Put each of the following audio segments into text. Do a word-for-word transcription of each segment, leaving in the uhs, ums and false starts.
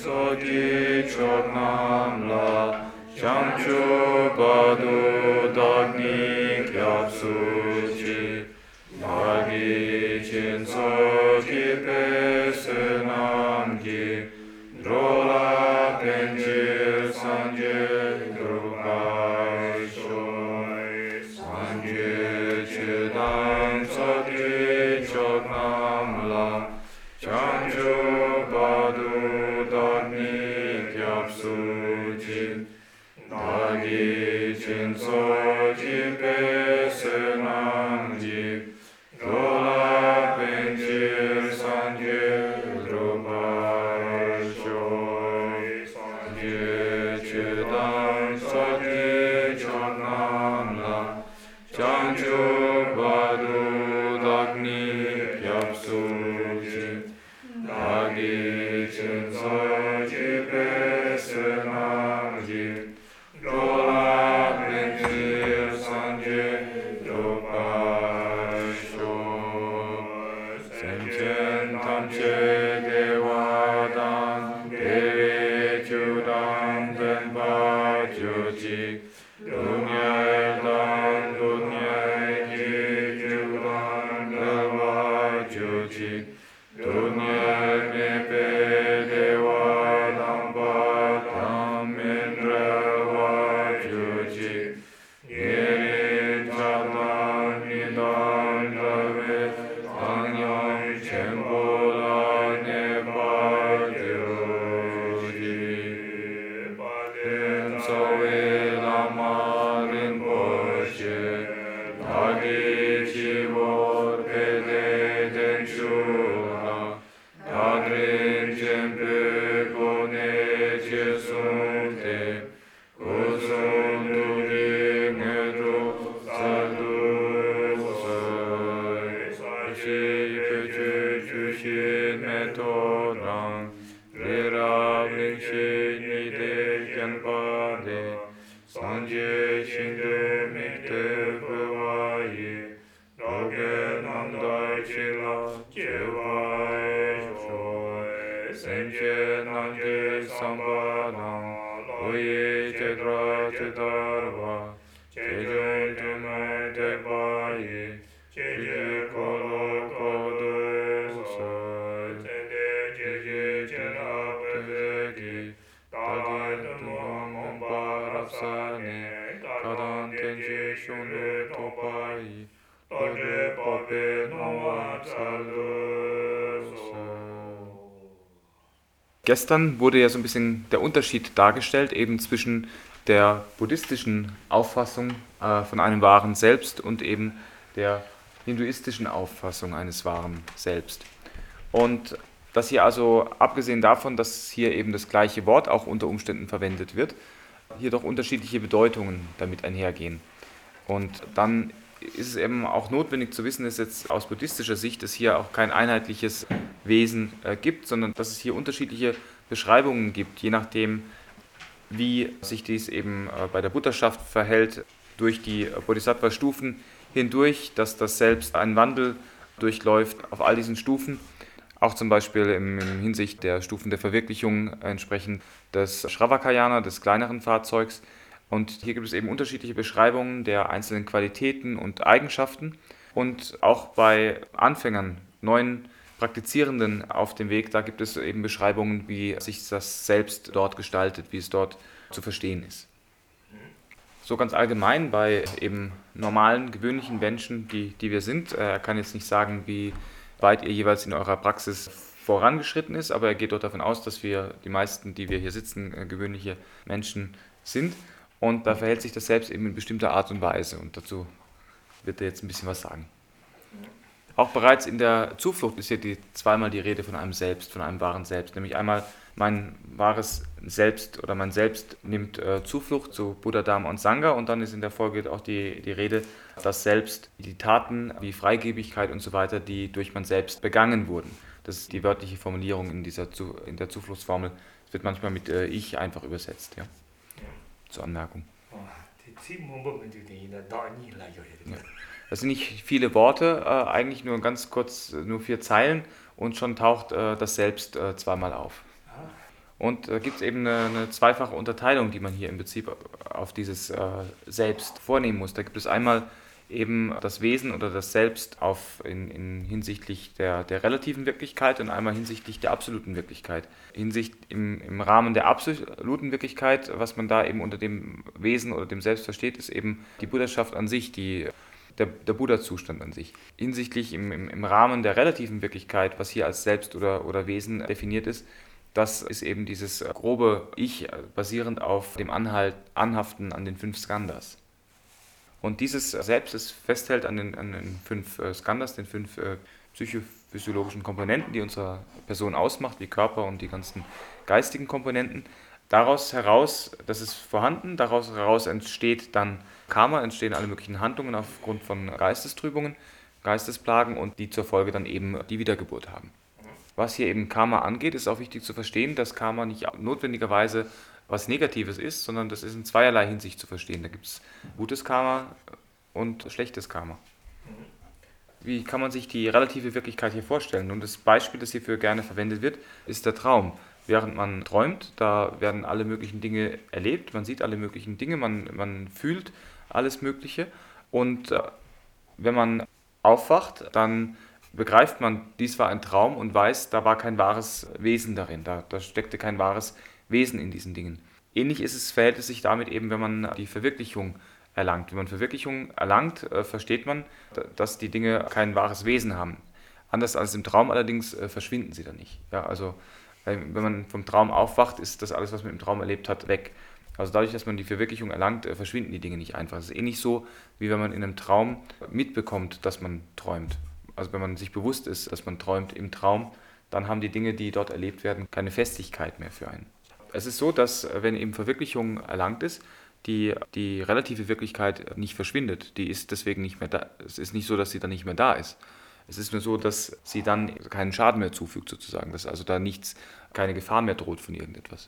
Sodi Choknam La Shamchu Badu Dagni Kyapsuchi Yagi Chinso Kipe Senamgi Drola Penjil Sanje Drupai Shoy Sanje Chidam Sodi Choknam La Shamchu Badu Dagni Kyapsuchi Dagi Chinso Kipe Senamgi Drola Penjil Sanje Drupai Shoy Sanje Chidam Sodi Choknam La Shamchu Badu Dagni Kyapsuchi Dagi Chinso Kipe Senamgi Drola Penjil Sanje Drupai Shoy Senchen Tamche Dewadan Devi Chudam Denpa Chuchi Dunyai Dan Dunyai Ki Chudam Denpa Chuchi Dunyai Mepe Dewadan Patam Indra Chuchi Giri Chatan Nidan David Tangyam Chembola Nepa Chuchi Padin Sawe Lama Rinpoche Dagi Chivor Pede Den Shura Dadrin Jempe Kone Chesunte Kusun Dugi Ngedru Sadu Soy Sashi Peche Chushin Metorang Rira Blingshin Nide Kyanpade Sanje Shindu Mikte Pwaye Doge Namdai Chila Chewai Shoy Senche Nanje Sambanang Loye Chedra Chedarva Chejun Tumai Tekbaye Cheje Kolo Kodo Soy Tende Cheje Chena Pezegi Tagan Tumam Ompa Rapsane Kadan Tenje Shundu Topai Toje Pape Nawab Saldu So. Gestern wurde ja so ein bisschen der Unterschied dargestellt, eben zwischen der buddhistischen Auffassung äh, von einem wahren Selbst und eben der hinduistischen Auffassung eines wahren Selbst. Und dass hier also, abgesehen davon, dass hier eben das gleiche Wort auch unter Umständen verwendet wird, hier doch unterschiedliche Bedeutungen damit einhergehen. Und dann ist es eben auch notwendig zu wissen, dass jetzt aus buddhistischer Sicht es hier auch kein einheitliches Wesen äh, gibt, sondern dass es hier unterschiedliche Beschreibungen gibt, je nachdem, wie sich dies eben äh, bei der Buddhaschaft verhält, durch die Bodhisattva-Stufen hindurch, dass das Selbst einen Wandel durchläuft auf all diesen Stufen, auch zum Beispiel im, im Hinsicht der Stufen der Verwirklichung entsprechend des Shravakayana, des kleineren Fahrzeugs. Und hier gibt es eben unterschiedliche Beschreibungen der einzelnen Qualitäten und Eigenschaften. Und auch bei Anfängern, neuen Praktizierenden auf dem Weg, da gibt es eben Beschreibungen, wie sich das Selbst dort gestaltet, wie es dort zu verstehen ist. So ganz allgemein bei eben normalen, gewöhnlichen Menschen, die, die wir sind, er kann jetzt nicht sagen, wie weit ihr jeweils in eurer Praxis vorangeschritten ist, aber er geht dort davon aus, dass wir, die meisten, die wir hier sitzen, gewöhnliche Menschen sind. Und da verhält sich das Selbst eben in bestimmter Art und Weise. Und dazu wird er jetzt ein bisschen was sagen. Auch bereits in der Zuflucht ist hier die, zweimal die Rede von einem Selbst, von einem wahren Selbst. Nämlich einmal mein wahres Selbst oder mein Selbst nimmt äh, Zuflucht zu Buddha, Dharma und Sangha. Und dann ist in der Folge auch die, die Rede, dass selbst die Taten wie Freigebigkeit und so weiter, die durch man selbst begangen wurden. Das ist die wörtliche Formulierung in, dieser Zu, in der Zufluchtsformel. Es wird manchmal mit äh, Ich einfach übersetzt. Ja. Zur Anmerkung. Ja. Das sind nicht viele Worte, äh, eigentlich nur ganz kurz, nur vier Zeilen und schon taucht äh, das Selbst äh, zweimal auf. Und da gibt es eben eine, eine zweifache Unterteilung, die man hier im Prinzip auf dieses äh, Selbst vornehmen muss. Da gibt es einmal eben das Wesen oder das Selbst auf in, in hinsichtlich der, der relativen Wirklichkeit und einmal hinsichtlich der absoluten Wirklichkeit. Hinsicht im, im Rahmen der absoluten Wirklichkeit, was man da eben unter dem Wesen oder dem Selbst versteht, ist eben die Buddhaschaft an sich, die, der, der Buddha-Zustand an sich. Hinsichtlich im, im, im Rahmen der relativen Wirklichkeit, was hier als Selbst oder, oder Wesen definiert ist, das ist eben dieses grobe Ich, basierend auf dem Anhalt, Anhaften an den fünf Skandhas. Und dieses Selbst, das festhält an den, an den fünf äh, Skandhas, den fünf äh, psychophysiologischen Komponenten, die unsere Person ausmacht, wie Körper und die ganzen geistigen Komponenten. Daraus heraus, das ist vorhanden, daraus heraus entsteht dann Karma, entstehen alle möglichen Handlungen aufgrund von Geistestrübungen, Geistesplagen und die zur Folge dann eben die Wiedergeburt haben. Was hier eben Karma angeht, ist auch wichtig zu verstehen, dass Karma nicht notwendigerweise was Negatives ist, sondern das ist in zweierlei Hinsicht zu verstehen. Da gibt es gutes Karma und schlechtes Karma. Wie kann man sich die relative Wirklichkeit hier vorstellen? Und das Beispiel, das hierfür gerne verwendet wird, ist der Traum. Während man träumt, da werden alle möglichen Dinge erlebt, man sieht alle möglichen Dinge, man, man fühlt alles Mögliche. Und äh, wenn man aufwacht, dann begreift man, dies war ein Traum und weiß, da war kein wahres Wesen darin, da, da steckte kein wahres Wesen in diesen Dingen. Ähnlich ist es, verhält es sich damit eben, wenn man die Verwirklichung erlangt. Wenn man Verwirklichung erlangt, äh, versteht man, dass die Dinge kein wahres Wesen haben. Anders als im Traum allerdings äh, verschwinden sie dann nicht. Ja, also äh, wenn man vom Traum aufwacht, ist das alles, was man im Traum erlebt hat, weg. Also dadurch, dass man die Verwirklichung erlangt, äh, verschwinden die Dinge nicht einfach. Es ist ähnlich so, wie wenn man in einem Traum mitbekommt, dass man träumt. Also wenn man sich bewusst ist, dass man träumt im Traum, dann haben die Dinge, die dort erlebt werden, keine Festigkeit mehr für einen. Es ist so, dass wenn eben Verwirklichung erlangt ist, die, die relative Wirklichkeit nicht verschwindet. Die ist deswegen nicht mehr da. Es ist nicht so, dass sie dann nicht mehr da ist. Es ist nur so, dass sie dann keinen Schaden mehr zufügt sozusagen, dass also da nichts, keine Gefahr mehr droht von irgendetwas.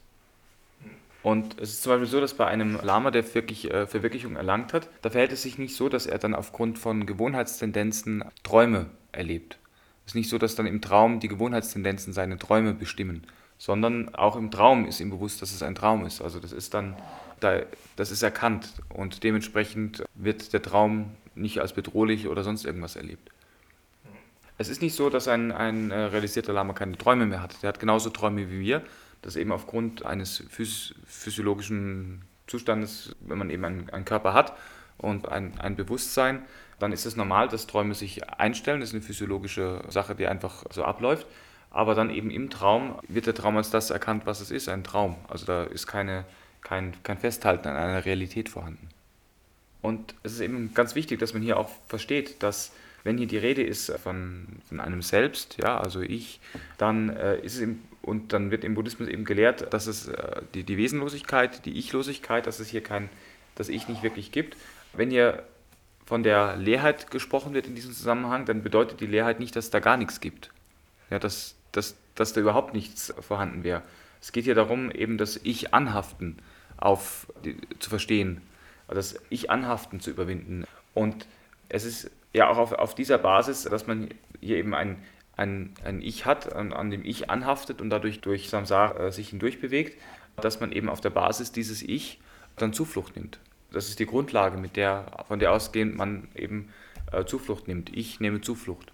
Und es ist zum Beispiel so, dass bei einem Lama, der wirklich äh, Verwirklichung erlangt hat, da verhält es sich nicht so, dass er dann aufgrund von Gewohnheitstendenzen Träume erlebt. Es ist nicht so, dass dann im Traum die Gewohnheitstendenzen seine Träume bestimmen, sondern auch im Traum ist ihm bewusst, dass es ein Traum ist. Also das ist dann, das ist erkannt und dementsprechend wird der Traum nicht als bedrohlich oder sonst irgendwas erlebt. Es ist nicht so, dass ein, ein realisierter Lama keine Träume mehr hat. Der hat genauso Träume wie wir, dass eben aufgrund eines phys- physiologischen Zustandes, wenn man eben einen, einen Körper hat und ein, ein Bewusstsein, dann ist es normal, dass Träume sich einstellen. Das ist eine physiologische Sache, die einfach so abläuft. Aber dann eben im Traum wird der Traum als das erkannt, was es ist, ein Traum. Also da ist keine, kein, kein Festhalten an einer Realität vorhanden. Und es ist eben ganz wichtig, dass man hier auch versteht, dass wenn hier die Rede ist von, von einem Selbst, ja, also ich, dann äh, ist es im, und dann wird im Buddhismus eben gelehrt, dass es äh, die, die Wesenlosigkeit, die Ichlosigkeit, dass es hier kein, das Ich nicht wirklich gibt. Wenn hier von der Leerheit gesprochen wird in diesem Zusammenhang, dann bedeutet die Leerheit nicht, dass es da gar nichts gibt. Ja, dass, dass, dass da überhaupt nichts vorhanden wäre. Es geht hier darum, eben das Ich-Anhaften auf, die, zu verstehen, das Ich-Anhaften zu überwinden. Und es ist ja auch auf, auf dieser Basis, dass man hier eben ein, ein, ein Ich hat, an, an dem Ich anhaftet und dadurch durch Samsara äh, sich hindurch bewegt, dass man eben auf der Basis dieses Ich dann Zuflucht nimmt. Das ist die Grundlage, mit der, von der ausgehend man eben äh, Zuflucht nimmt. Ich nehme Zuflucht.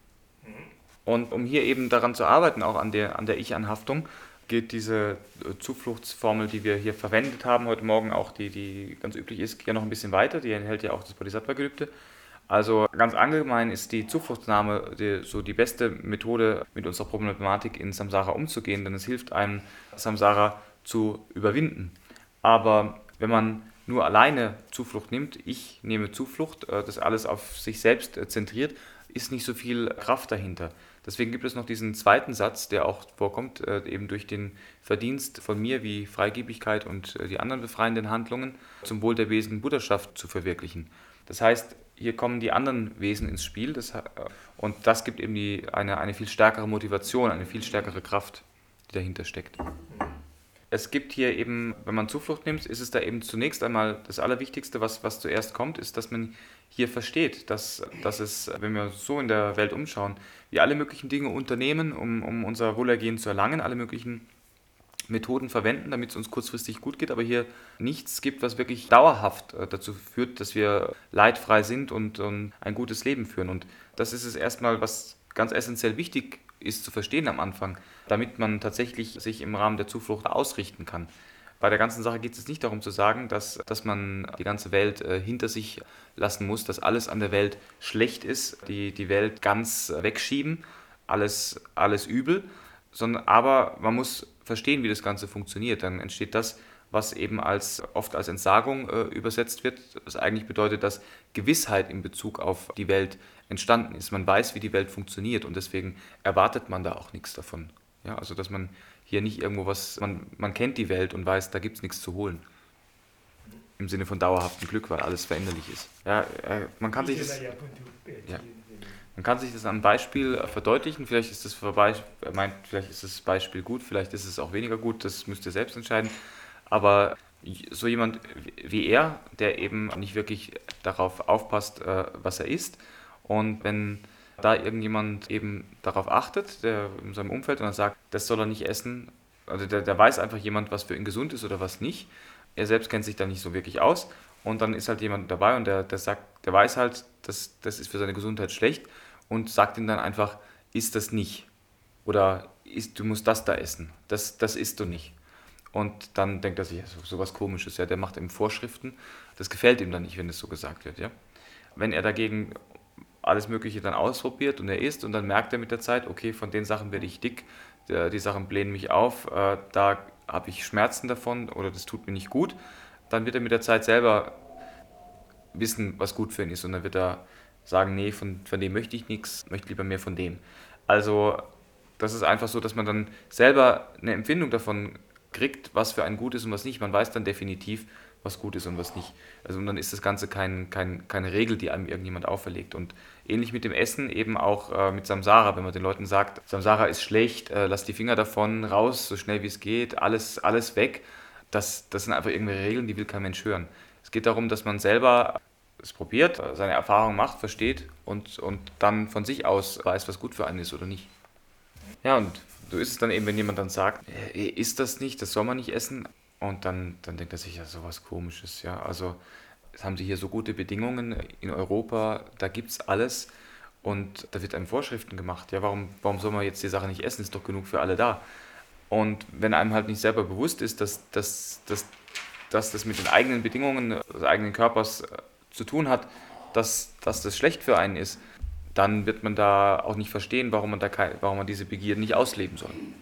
Und um hier eben daran zu arbeiten, auch an der, an der Ich-Anhaftung, geht diese Zufluchtsformel, die wir hier verwendet haben heute Morgen, auch die, die ganz üblich ist, ja noch ein bisschen weiter. Die enthält ja auch das Bodhisattva-Gelübde. Also ganz allgemein ist die Zufluchtsnahme die, so die beste Methode, mit unserer Problematik in Samsara umzugehen, denn es hilft einem, Samsara zu überwinden. Aber wenn man nur alleine Zuflucht nimmt, ich nehme Zuflucht, das alles auf sich selbst zentriert, ist nicht so viel Kraft dahinter. Deswegen gibt es noch diesen zweiten Satz, der auch vorkommt, eben durch den Verdienst von mir wie Freigebigkeit und die anderen befreienden Handlungen zum Wohl der Wesen Buddhaschaft zu verwirklichen. Das heißt, hier kommen die anderen Wesen ins Spiel das, und das gibt eben die, eine, eine viel stärkere Motivation, eine viel stärkere Kraft, die dahinter steckt. Es gibt hier eben, wenn man Zuflucht nimmt, ist es da eben zunächst einmal das Allerwichtigste, was, was zuerst kommt, ist, dass man hier versteht, dass, dass es, wenn wir uns so in der Welt umschauen, wir alle möglichen Dinge unternehmen, um, um unser Wohlergehen zu erlangen, alle möglichen Methoden verwenden, damit es uns kurzfristig gut geht, aber hier nichts gibt, was wirklich dauerhaft äh, dazu führt, dass wir leidfrei sind und, und ein gutes Leben führen. Und das ist es erstmal, was ganz essentiell wichtig ist zu verstehen am Anfang, damit man tatsächlich sich im Rahmen der Zuflucht ausrichten kann. Bei der ganzen Sache geht es nicht darum zu sagen, dass, dass man die ganze Welt äh, hinter sich lassen muss, dass alles an der Welt schlecht ist, die, die Welt ganz äh, wegschieben, alles, alles übel, sondern aber man muss verstehen, wie das Ganze funktioniert. Dann entsteht das, was eben als oft als Entsagung äh, übersetzt wird, was eigentlich bedeutet, dass Gewissheit in Bezug auf die Welt entstanden ist. Man weiß, wie die Welt funktioniert und deswegen erwartet man da auch nichts davon. Ja, also dass man hier nicht irgendwo was, man, man kennt die Welt und weiß, da gibt es nichts zu holen. Im Sinne von dauerhaftem Glück, weil alles veränderlich ist. Ja, äh, man kann sich das, ja, man kann sich das an einem Beispiel äh, verdeutlichen. Vielleicht ist das vorbei, er meint, vielleicht ist das Beispiel gut, vielleicht ist es auch weniger gut, das müsst ihr selbst entscheiden. Aber so jemand wie er, der eben nicht wirklich darauf aufpasst, äh, was er isst, und wenn da irgendjemand eben darauf achtet, der in seinem Umfeld und dann sagt, das soll er nicht essen, also der, der weiß einfach jemand, was für ihn gesund ist oder was nicht. Er selbst kennt sich da nicht so wirklich aus und dann ist halt jemand dabei und der, der sagt, der weiß halt, das, das ist für seine Gesundheit schlecht und sagt ihm dann einfach, isst das nicht oder isst, du musst das da essen, das, das isst du nicht. Und dann denkt er sich, so, so was Komisches, ja, der macht ihm Vorschriften, das gefällt ihm dann nicht, wenn es so gesagt wird. Ja. Wenn er dagegen alles Mögliche dann ausprobiert und er isst und dann merkt er mit der Zeit, okay, von den Sachen werde ich dick, die Sachen blähen mich auf, da habe ich Schmerzen davon oder das tut mir nicht gut, dann wird er mit der Zeit selber wissen, was gut für ihn ist und dann wird er sagen, nee, von, von dem möchte ich nichts, möchte lieber mehr von dem. Also das ist einfach so, dass man dann selber eine Empfindung davon kriegt, was für einen gut ist und was nicht. Man weiß dann definitiv, was gut ist und was nicht. Also und dann ist das Ganze kein, kein, keine Regel, die einem irgendjemand auferlegt. Und ähnlich mit dem Essen eben auch äh, mit Samsara, wenn man den Leuten sagt, Samsara ist schlecht, äh, lass die Finger davon, raus, so schnell wie es geht, alles, alles weg. Das, das sind einfach irgendwelche Regeln, die will kein Mensch hören. Es geht darum, dass man selber es probiert, seine Erfahrung macht, versteht und, und dann von sich aus weiß, was gut für einen ist oder nicht. Ja, und so ist es dann eben, wenn jemand dann sagt, äh, isst das nicht, das soll man nicht essen. Und dann, dann denkt er sich, ja, sowas Komisches, ja. Also, jetzt haben sie hier so gute Bedingungen in Europa, da gibt es alles und da wird einem Vorschriften gemacht. Ja, warum, warum soll man jetzt die Sache nicht essen? Ist doch genug für alle da. Und wenn einem halt nicht selber bewusst ist, dass, dass, dass, dass das mit den eigenen Bedingungen des eigenen Körpers äh, zu tun hat, dass, dass das schlecht für einen ist, dann wird man da auch nicht verstehen, warum man, da kein, warum man diese Begierden nicht ausleben soll.